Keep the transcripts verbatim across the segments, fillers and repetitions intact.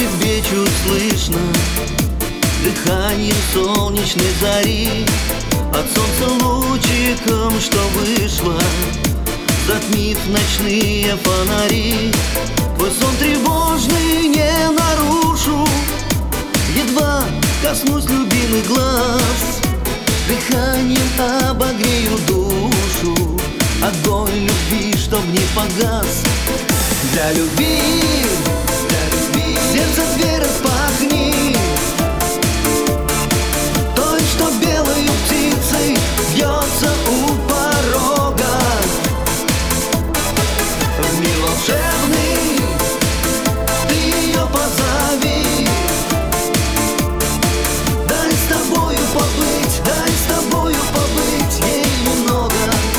тебе чуть слышно дыхание солнечной зари, от солнца лучиком, что вышло, затмив ночные фонари. Твой сон тревожный не нарушу, едва коснусь любимых глаз, дыханием обогрею душу, огонь любви, чтоб не погас. Для любви, для любви сердце дверь распахни, той, что белою птицей бьется у порога. В мир волшебный ты ее позови, дай с тобою побыть, дай с тобою побыть ей немного.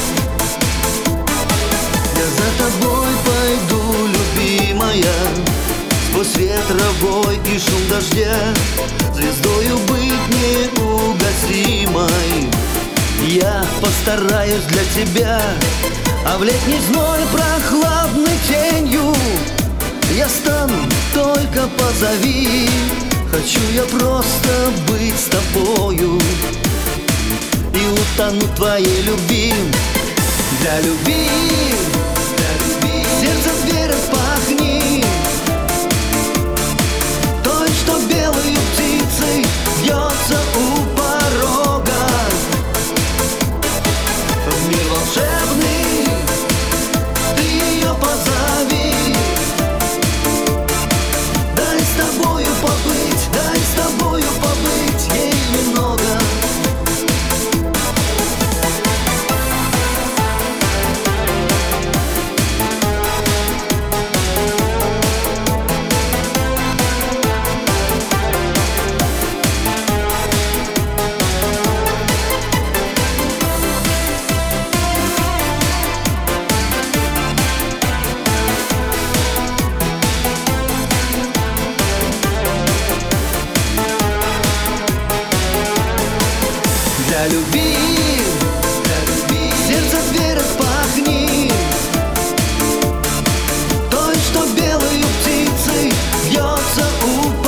Я за тобой пойду, любимая, сквозь ветровой и шум дождя, звездою быть неугасимой. Я постараюсь для тебя, а в летний зной прохладной тенью я стану, только позови. Хочу я просто быть с тобою и утону в твоей любви. Для любви, для любви сердце дверь распахни, той, что белой птицей бьется у порога. В мир волшебный ты ее позови, дай с тобою побыть, дай с тобою побыть ей немного. Для любви, для любви сердце дверь распахни, той, что белою птицей бьется у